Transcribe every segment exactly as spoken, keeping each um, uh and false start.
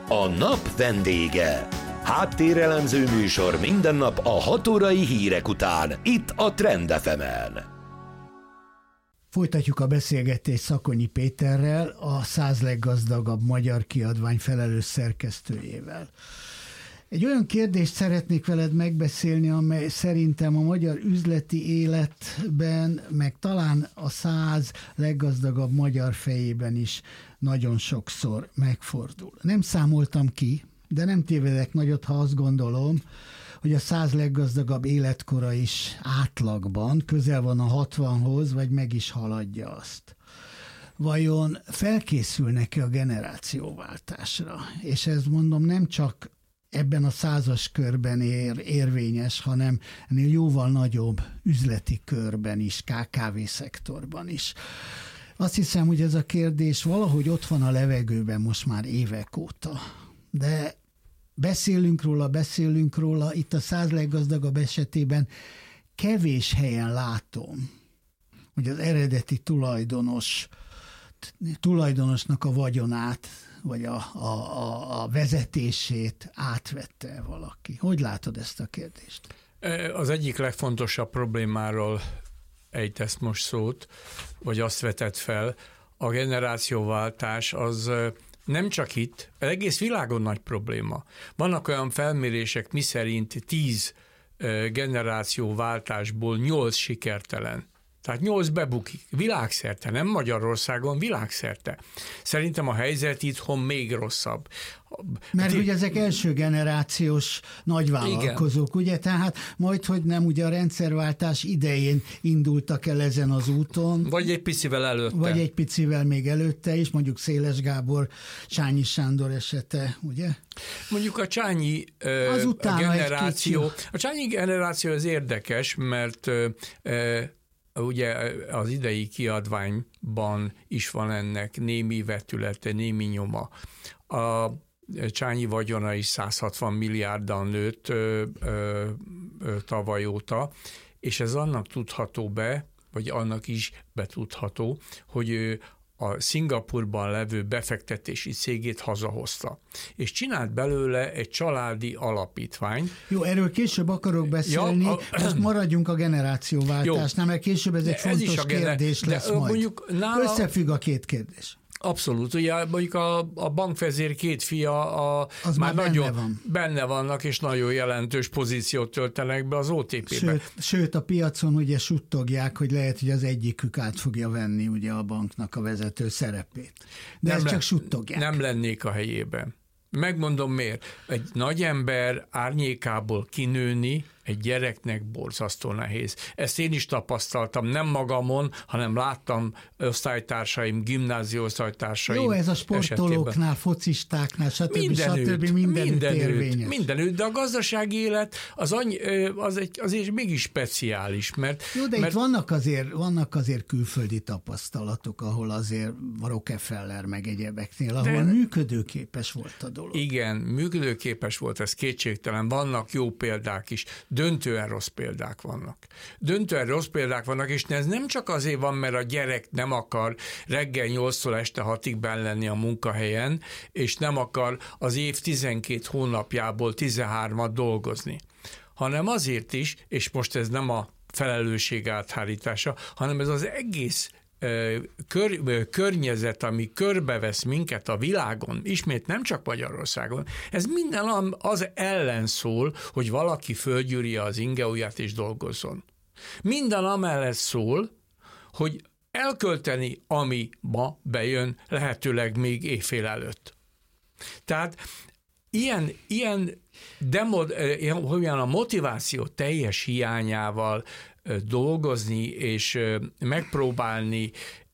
A nap vendége. Háttérelemző műsor minden nap a hat órai hírek után, itt a Trend ef emen. Folytatjuk a beszélgetést Szakonyi Péterrel, a száz leggazdagabb magyar kiadvány felelős szerkesztőjével. Egy olyan kérdést szeretnék veled megbeszélni, amely szerintem a magyar üzleti életben, meg talán a száz leggazdagabb magyar fejében is nagyon sokszor megfordul. Nem számoltam ki, de nem tévedek nagyot, ha azt gondolom, hogy a száz leggazdagabb életkora is átlagban közel van a hatvanhoz, vagy meg is haladja azt. Vajon felkészülnek-e a generációváltásra? És ez mondom nem csak ebben a százas körben ér, érvényes, hanem ennél jóval nagyobb üzleti körben is, ká ká vé szektorban is. Azt hiszem, hogy ez a kérdés valahogy ott van a levegőben most már évek óta. De beszélünk róla, beszélünk róla, itt a száz leggazdagabb esetében kevés helyen látom, hogy az eredeti tulajdonos, tulajdonosnak a vagyonát, vagy a, a, a, a vezetését átvette valaki. Hogy látod ezt a kérdést? Az egyik legfontosabb problémáról ejtesz most szót, vagy azt vetett fel, a generációváltás az nem csak itt, az egész világon nagy probléma. Vannak olyan felmérések, miszerint tíz generációváltásból nyolc sikertelen. Tehát nyolc bebukik, világszerte, nem Magyarországon, világszerte. Szerintem a helyzet itthon még rosszabb. Mert ugye ezek első generációs nagyvállalkozók, igen. Ugye? Tehát majd, hogy nem ugye a rendszerváltás idején indultak el ezen az úton. Vagy egy picivel előtte. Vagy egy picivel még előtte is, mondjuk Széles Gábor, Csányi Sándor esete, ugye? Mondjuk a Csányi uh, generáció, a Csányi generáció az érdekes, mert uh, ugye az idei kiadványban is van ennek némi vetülete, némi nyoma. A Csányi vagyona is száz hatvan milliárddal nőtt ö, ö, ö, tavaly óta, és ez annak tudható be, vagy annak is betudható, hogy ő a Szingapurban levő befektetési cégét hazahozta, és csinált belőle egy családi alapítványt. Jó, erről később akarok beszélni, ja, a, most maradjunk a generációváltásnál, mert később ez egy ez fontos gener- kérdés lesz de, majd. Mondjuk nála... Összefügg a két kérdés. Abszolút, ugye mondjuk a, a bankvezér két fia a, az már, már nagyon benne, van. benne vannak, és nagyon jelentős pozíciót töltenek be az o té pé-be. Sőt, sőt, a piacon ugye suttogják, hogy lehet, hogy az egyikük át fogja venni ugye a banknak a vezető szerepét. De nem ezt csak suttogják. Nem lennék a helyében. Megmondom miért. Egy nagy ember árnyékából kinőni egy gyereknek borzasztó nehéz. Ezt én is tapasztaltam, nem magamon, hanem láttam osztálytársaim, gimnázió osztálytársaim. Jó, ez a sportolóknál, esetében. Focistáknál, stb. Mindenütt, stb. Mindenütt, mindenütt érvényes. Mindenütt, de a gazdasági élet az, annyi, az egy, azért mégis speciális, mert... Jó, de mert... itt vannak azért, vannak azért külföldi tapasztalatok, ahol azért Rockefeller meg egyebeknél, ahol de... működőképes volt a dolog. Igen, működőképes volt, ez kétségtelen. Vannak jó példák is, döntően rossz példák vannak. Döntően rossz példák vannak, és ez nem csak azért van, mert a gyerek nem akar reggel nyolctól este hatig benn lenni a munkahelyen, és nem akar az év tizenkét hónapjából tizenhármat dolgozni, hanem azért is, és most ez nem a felelősség áthárítása, hanem ez az egész Kör, környezet, ami körbevesz minket a világon, ismét nem csak Magyarországon, ez minden az ellen szól, hogy valaki fölgyűrje az ingeujját és dolgozzon. Minden amellett szól, hogy elkölteni, ami ma bejön, lehetőleg még éjfél előtt. Tehát ilyen, ilyen demod, olyan a motiváció teljes hiányával dolgozni és megpróbálni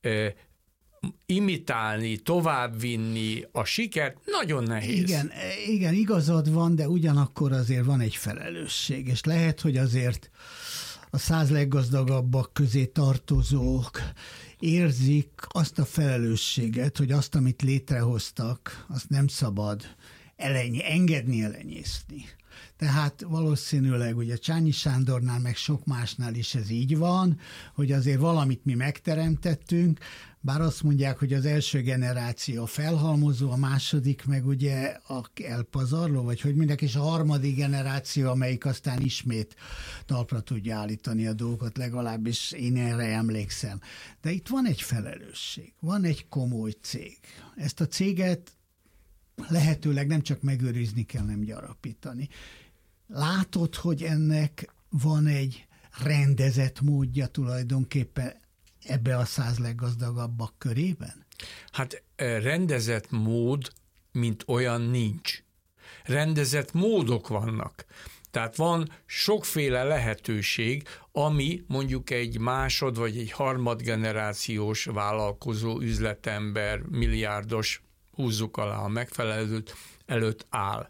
imitálni, továbbvinni a sikert, nagyon nehéz. Igen, igen, igazad van, de ugyanakkor azért van egy felelősség, és lehet, hogy azért a száz leggazdagabbak közé tartozók érzik azt a felelősséget, hogy azt, amit létrehoztak, azt nem szabad eleny, engedni elenyészni. Tehát valószínűleg ugye Csányi Sándornál, meg sok másnál is ez így van, hogy azért valamit mi megteremtettünk, bár azt mondják, hogy az első generáció felhalmozó, a második meg ugye a elpazarló, vagy hogy mindenki, és a harmadik generáció, amelyik aztán ismét talpra tudja állítani a dolgokat, legalábbis én erre emlékszem. De itt van egy felelősség, van egy komoly cég. Ezt a céget lehetőleg nem csak megőrizni kell, nem gyarapítani. Látod, hogy ennek van egy rendezett módja tulajdonképpen ebbe a száz leggazdagabbak körében? Hát rendezett mód, mint olyan nincs. Rendezett módok vannak. Tehát van sokféle lehetőség, ami mondjuk egy másod vagy egy harmadgenerációs vállalkozó, üzletember, milliárdos, húzzuk alá a megfelelőt, előtt áll.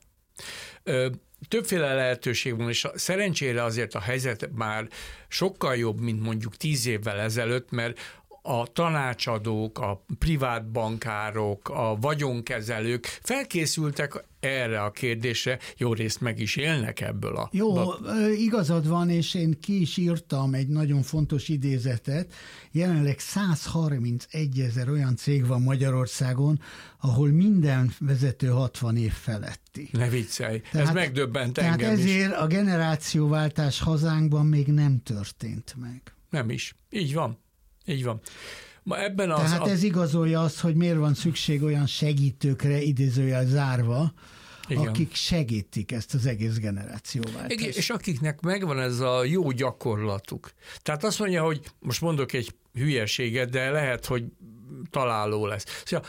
Többféle lehetőség van, és szerencsére azért a helyzet már sokkal jobb, mint mondjuk tíz évvel ezelőtt, mert a tanácsadók, a privát bankárok, a vagyonkezelők felkészültek erre a kérdésre, jó részt meg is élnek ebből a... Jó, igazad van, és én ki is írtam egy nagyon fontos idézetet. Jelenleg száz harmincegy ezer olyan cég van Magyarországon, ahol minden vezető hatvan év feletti. Ne viccelj, tehát, ez megdöbbent tehát engem is. Tehát ezért a generációváltás hazánkban még nem történt meg. Nem is, így van. Így van. Ma ebben az, Tehát ez igazolja azt, hogy miért van szükség olyan segítőkre, idézőjel zárva, igen, akik segítik ezt az egész generációváltást. Igen, és akiknek megvan ez a jó gyakorlatuk. Tehát azt mondja, hogy most mondok egy hülyeséget, de lehet, hogy találó lesz. Szóval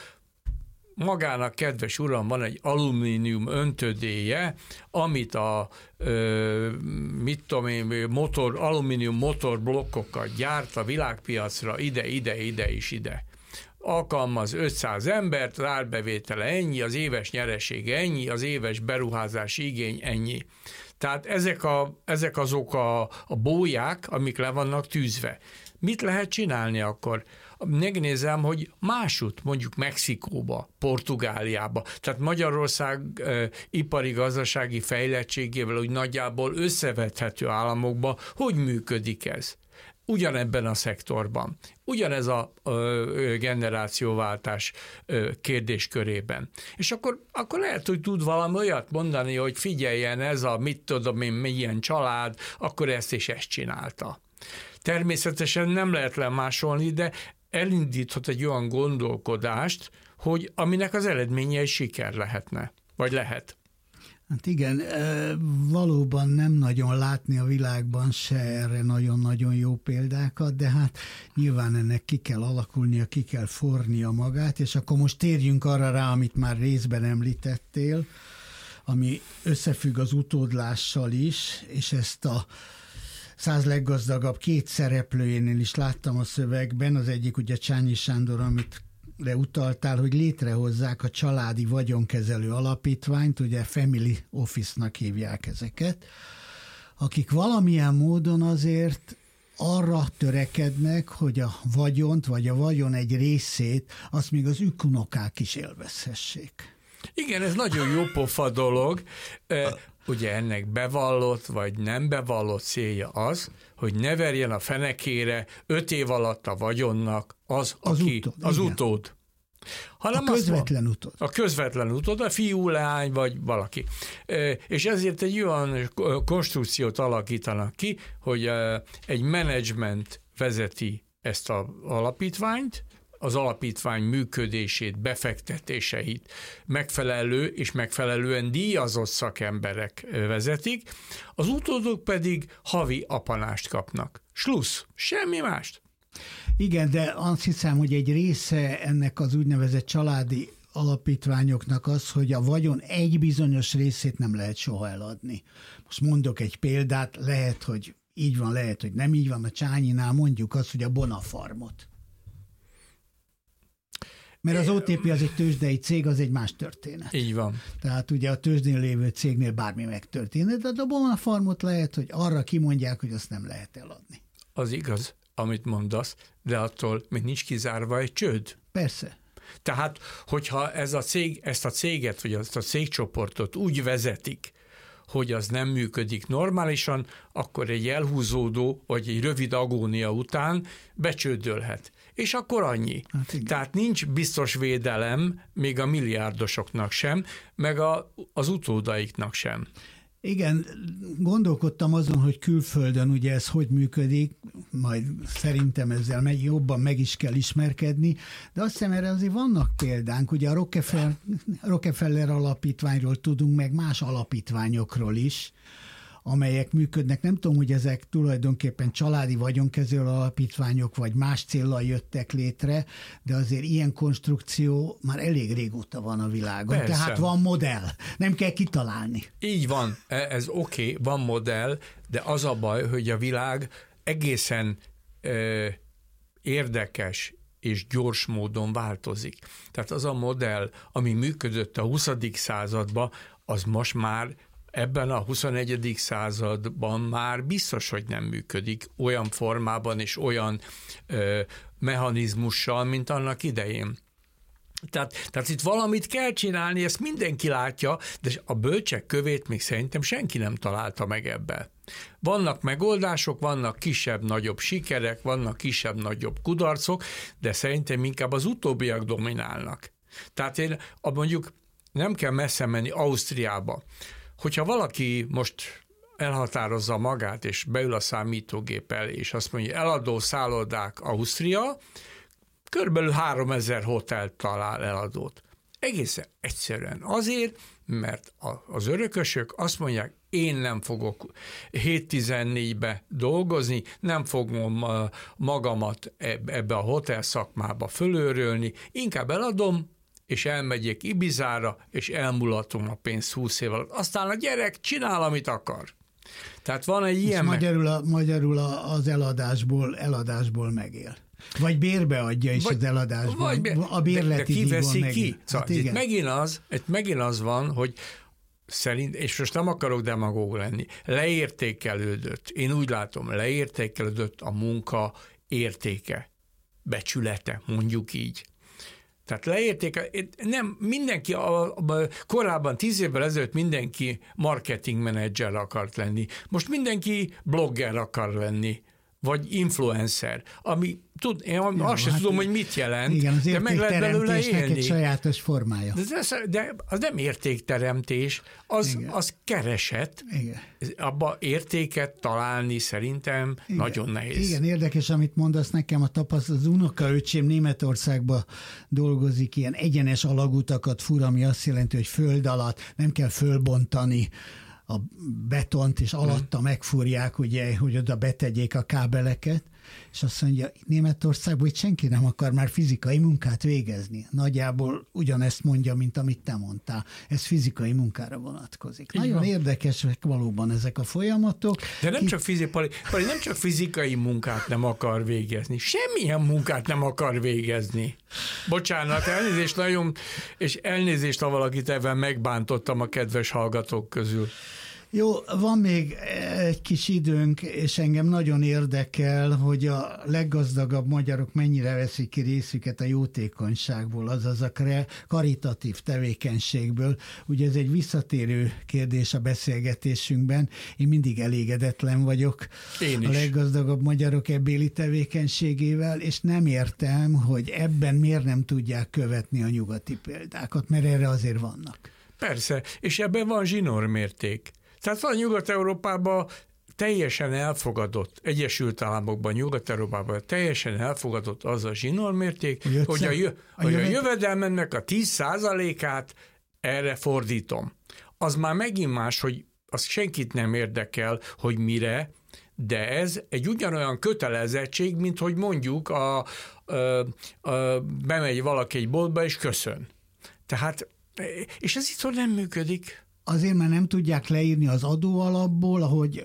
magának, kedves uram, van egy alumínium öntödéje, amit a ö, mit tudom én, motor, alumínium motorblokkokat gyárt a világpiacra ide, ide, ide és ide. Alkalmaz ötszáz embert, az árbevétele ennyi, az éves nyeresége ennyi, az éves beruházási igény ennyi. Tehát ezek, a, ezek azok a, a bóják, amik le vannak tűzve. Mit lehet csinálni akkor? Megnézem, hogy másút, mondjuk Mexikóba, Portugáliába, tehát Magyarország e, ipari gazdasági fejlettségével úgy nagyjából összevethető államokban, hogy működik ez? Ugyanebben a szektorban, ugyanez a ö, generációváltás ö, kérdéskörében. És akkor, akkor lehet, hogy tud valami olyat mondani, hogy figyeljen, ez a mit tudom én, milyen család, akkor ezt és ezt csinálta. Természetesen nem lehet lemásolni, de elindíthat egy olyan gondolkodást, hogy aminek az eredménye egy siker lehetne, vagy lehet. Hát igen, valóban nem nagyon látni a világban se erre nagyon-nagyon jó példákat, de hát nyilván ennek ki kell alakulnia, ki kell fornia magát, és akkor most térjünk arra rá, amit már részben említettél, ami összefügg az utódlással is, és ezt a száz leggazdagabb két szereplőjénél is láttam a szövegben, az egyik ugye Csányi Sándor, amit de utaltál, hogy létrehozzák a családi vagyonkezelő alapítványt, ugye Family Office-nak hívják ezeket, akik valamilyen módon azért arra törekednek, hogy a vagyont, vagy a vagyon egy részét, azt még az ükunokák is élvezhessék. Igen, ez nagyon jó pofa dolog. Ugye ennek bevallott, vagy nem bevallott célja az, hogy ne verjen a fenekére öt év alatt a vagyonnak az, az aki, utód, az igen. utód. Hanem a közvetlen van, utód. A közvetlen utód, a fiú, leány, vagy valaki. És ezért egy olyan konstrukciót alakítanak ki, hogy egy menedzsment vezeti ezt az alapítványt, az alapítvány működését, befektetéseit megfelelő és megfelelően díjazott szakemberek vezetik, az utódok pedig havi apanást kapnak. Slussz, semmi mást. Igen, de azt hiszem, hogy egy része ennek az úgynevezett családi alapítványoknak az, hogy a vagyon egy bizonyos részét nem lehet soha eladni. Most mondok egy példát, lehet, hogy így van, lehet, hogy nem így van, a Csányinál mondjuk azt, hogy a Bonafarmot. Mert az o té pé az egy tőzsdei cég, az egy más történet. Így van. Tehát ugye a tőzsdén lévő cégnél bármi megtörténhet, de a Bonafarmot lehet, hogy arra kimondják, hogy azt nem lehet eladni. Az igaz, amit mondasz, de attól még nincs kizárva egy csőd. Persze. Tehát, hogyha ez a cég, ezt a céget, vagy ezt a cégcsoportot úgy vezetik, hogy az nem működik normálisan, akkor egy elhúzódó, vagy egy rövid agónia után becsődölhet. és akkor annyi. Hát tehát nincs biztos védelem még a milliárdosoknak sem, meg a, az utódaiknak sem. Igen, gondolkodtam azon, hogy külföldön ugye ez hogy működik, majd szerintem ezzel meg, jobban meg is kell ismerkedni, de azt hiszem erre azért vannak példánk, ugye a Rockefeller, Rockefeller alapítványról tudunk, meg más alapítványokról is, amelyek működnek. Nem tudom, hogy ezek tulajdonképpen családi vagyonkezelő alapítványok, vagy más céllal jöttek létre, de azért ilyen konstrukció már elég régóta van a világon. Persze. Tehát van modell, nem kell kitalálni. Így van, ez oké, okay, van modell, de az a baj, hogy a világ egészen ö, érdekes és gyors módon változik. Tehát az a modell, ami működött a huszadik században, az most már ebben a huszonegyedik században már biztos, hogy nem működik olyan formában és olyan ö, mechanizmussal, mint annak idején. Tehát, tehát itt valamit kell csinálni, ezt mindenki látja, de a bölcsek kövét még szerintem senki nem találta meg ebbe. Vannak megoldások, vannak kisebb-nagyobb sikerek, vannak kisebb-nagyobb kudarcok, de szerintem inkább az utóbbiak dominálnak. Tehát én mondjuk nem kell messze menni Ausztriába. Hogyha valaki most elhatározza magát, és beül a számítógép elé, és azt mondja, eladó szállodák Ausztria, körülbelül háromezer hotel talál eladót. Egészen egyszerűen azért, mert az örökösök azt mondják, én nem fogok hét tizennégybe dolgozni, nem fogom magamat ebbe a hotel szakmába fölőrölni, inkább eladom, és elmegyek Ibizára, és elmulatom a pénzt húsz év alatt. Aztán a gyerek csinál, amit akar. Tehát van egy ilyen... Magyarul, a, magyarul az eladásból, eladásból megél. Vagy bérbe adja is vagy, az eladásból. Vagy be, a bérleti de, de kiveszi ki? Hát szóval itt, megint az, itt megint az van, hogy szerint, és most nem akarok demagóg lenni, leértékelődött, én úgy látom, leértékelődött a munka értéke, becsülete, mondjuk így. Tehát leértékel, nem mindenki, a, a, korábban tíz évvel ezelőtt mindenki marketing menedzser akart lenni, most mindenki blogger akar lenni, vagy influencer, ami tud, én ja, azt sem hát tudom, hogy mit jelent, igen, az de meg lehet belőle élni. egy sajátos formája. De, de az nem értékteremtés, az, az kereset. Igen. Abba értéket találni szerintem igen. nagyon nehéz. Igen, érdekes, amit mondasz nekem, a tapasztalat, az unokaöcsém Németországban dolgozik, ilyen egyenes alagutakat fur, ami azt jelenti, hogy föld alatt nem kell fölbontani a betont, és alatta megfúrják, ugye, hogy oda betegyék a kábeleket, és azt mondja, Németországban itt senki nem akar már fizikai munkát végezni. Nagyjából ugyanezt mondja, mint amit te mondtál. Ez fizikai munkára vonatkozik. Így Nagyon van. Érdekesek valóban ezek a folyamatok. De nem, Ki... csak fizikai, nem csak fizikai munkát nem akar végezni, semmilyen munkát nem akar végezni. Bocsánat, elnézést nagyon, és elnézést, ha valakit ebben megbántottam a kedves hallgatók közül. Jó, van még egy kis időnk, és engem nagyon érdekel, hogy a leggazdagabb magyarok mennyire veszik ki részüket a jótékonyságból, azaz a karitatív tevékenységből. Ugye ez egy visszatérő kérdés a beszélgetésünkben. Én mindig elégedetlen vagyok Én is. a leggazdagabb magyarok ebbéli tevékenységével, és nem értem, hogy ebben miért nem tudják követni a nyugati példákat, mert erre azért vannak. Persze, és ebben van zsinórmérték. Tehát van Nyugat-Európában teljesen elfogadott, Egyesült Államokban, Nyugat-Európában teljesen elfogadott az a zsinórmérték, hogy a, jö, a, hogy a jövedelmennek a tíz százalékát erre fordítom. Az már megint más, hogy az senkit nem érdekel, hogy mire, de ez egy ugyanolyan kötelezettség, mint hogy mondjuk a, a, a, bemegy valaki egy boltba és köszön. Tehát, és ez itt nem működik. Azért, mert nem tudják leírni az adóalapból, ahogy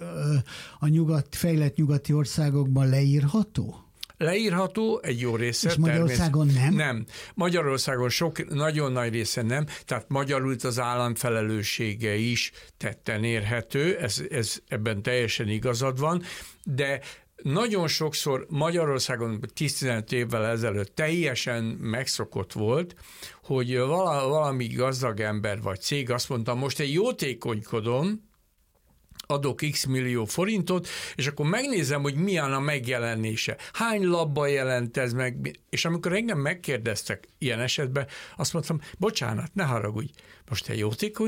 a nyugat, fejlett nyugati országokban leírható? Leírható egy jó része. És Magyarországon nem? Nem. Magyarországon sok, nagyon nagy része nem, tehát magyarul az állam felelőssége is tetten érhető, ez, ez, ebben teljesen igazad van, de nagyon sokszor Magyarországon tíz-tizenöt évvel ezelőtt teljesen megszokott volt, hogy valami gazdag ember vagy cég azt mondta, most én jótékonykodom, adok x millió forintot, és akkor megnézem, hogy milyen a megjelenése. Hány labba jelent ez meg, és amikor engem megkérdeztek ilyen esetben, azt mondtam, bocsánat, ne haragudj, most te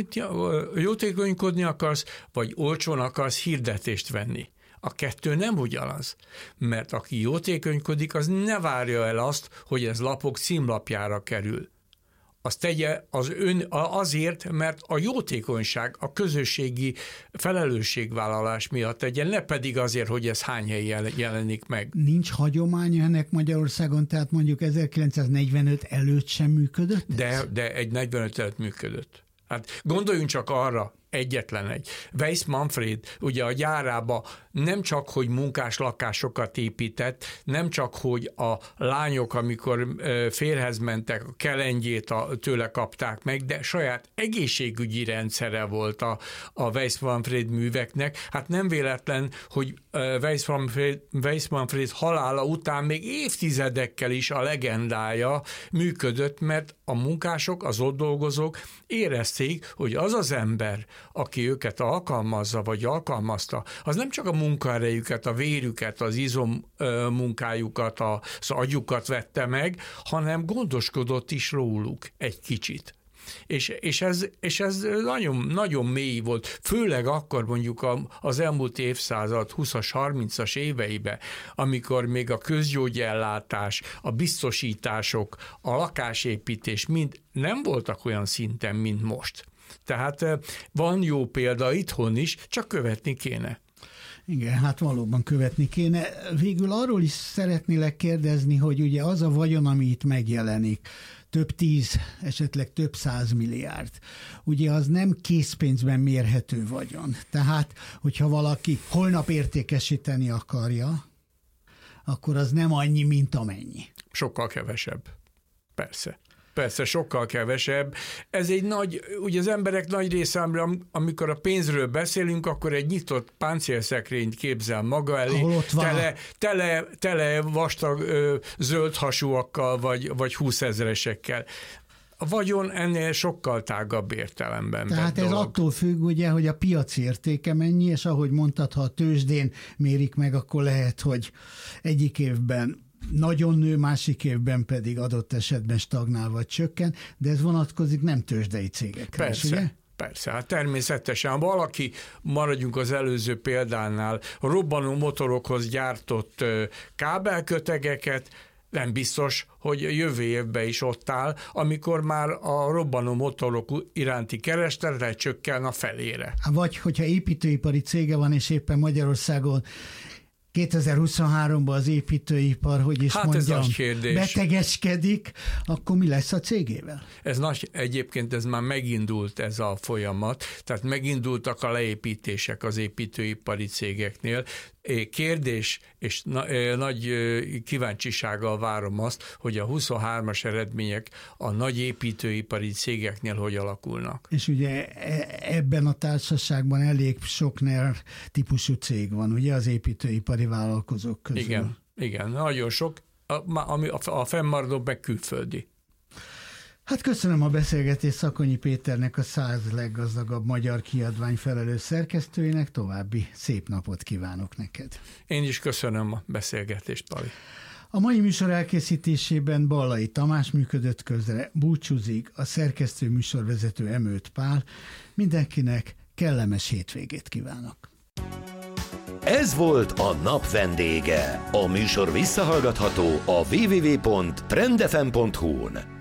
jótékonykodni akarsz, vagy olcsón akarsz hirdetést venni. A kettő nem ugyanaz, mert aki jótékonykodik, az ne várja el azt, hogy ez lapok címlapjára kerül. Azt tegye az ön azért, mert a jótékonyság, a közösségi felelősségvállalás miatt tegye, ne pedig azért, hogy ez hány helyen jelenik meg. Nincs hagyománya ennek Magyarországon, tehát mondjuk ezerkilencszáznegyvenöt előtt sem működött? De, de egy negyvenöt előtt működött. Hát gondoljunk csak arra, egyetlen egy. Weiss Manfred ugye a gyárába nem csak, hogy munkás lakásokat épített, nem csak, hogy a lányok, amikor férhez mentek, a kelengyét a, tőle kapták meg, de saját egészségügyi rendszere volt a, a Weiss Manfred műveknek. Hát nem véletlen, hogy Weiss Manfred, Weiss Manfred halála után még évtizedekkel is a legendája működött, mert a munkások, az ott dolgozók érezték, hogy az az ember, aki őket alkalmazza, vagy alkalmazta, az nem csak a munkaerejüket, a vérüket, az izom munkájukat, az agyukat vette meg, hanem gondoskodott is róluk egy kicsit. És, és, ez, és ez nagyon, nagyon mély volt, főleg akkor mondjuk az elmúlt évszázad húszas, harmincas éveiben, amikor még a közgyógyellátás, a biztosítások, a lakásépítés mind nem voltak olyan szinten, mint most. Tehát van jó példa itthon is, csak követni kéne. Igen, hát valóban követni kéne. Végül arról is szeretnélek kérdezni, hogy ugye az a vagyon, ami itt megjelenik, több tíz, esetleg több száz milliárd. Ugye az nem készpénzben mérhető vagyon. Tehát, hogyha valaki holnap értékesíteni akarja, akkor az nem annyi, mint amennyi. Sokkal kevesebb. Persze. Persze, sokkal kevesebb. Ez egy nagy, ugye az emberek nagy része, amikor a pénzről beszélünk, akkor egy nyitott páncélszekrényt képzel maga elé, tele, tele, tele vastag ö, zöld hasúakkal, vagy, vagy húszezresekkel. A vagyon ennél sokkal tágabb értelemben. Tehát ez dolog. Attól függ, ugye, hogy a piaci értéke mennyi, és ahogy mondtad, ha a tőzsdén mérik meg, akkor lehet, hogy egyik évben nagyon nő, másik évben pedig adott esetben stagnál vagy csökken, de ez vonatkozik nem tőzsdei cégekre. Persze. Is, ugye? Persze, hát természetesen, ha valaki, maradjunk az előző példánál, robbanó motorokhoz gyártott kábelkötegeket, nem biztos, hogy jövő évben is ott áll, amikor már a robbanó motorok iránti kereslet csökken a felére. Vagy hogyha építőipari cége van, és éppen Magyarországon kétezer-huszonháromban az építőipar, hogy is hát mondjam, betegeskedik, akkor mi lesz a cégével? Ez nagy, egyébként ez már megindult ez a folyamat, tehát megindultak a leépítések az építőipari cégeknél. Kérdés, és na, nagy kíváncsisággal várom azt, hogy a huszonhármas eredmények a nagy építőipari cégeknél hogy alakulnak. És ugye ebben a társaságban elég sok NER típusú cég van, ugye az építőipari vállalkozók közül. Igen, igen, nagyon sok, ami a fennmaradó meg külföldi. Hát köszönöm a beszélgetést Szakonyi Péternek, a száz leggazdagabb magyar kiadvány felelős szerkesztőjének, további szép napot kívánok neked. Én is köszönöm a beszélgetést, Pali. A mai műsor elkészítésében Ballai Tamás működött közre, búcsúzik a szerkesztő műsorvezető Emőt Pál. Mindenkinek kellemes hétvégét kívánok. Ez volt a nap vendége. A műsor visszahallgatható a double-u double-u double-u pont trend f m pont h u-n.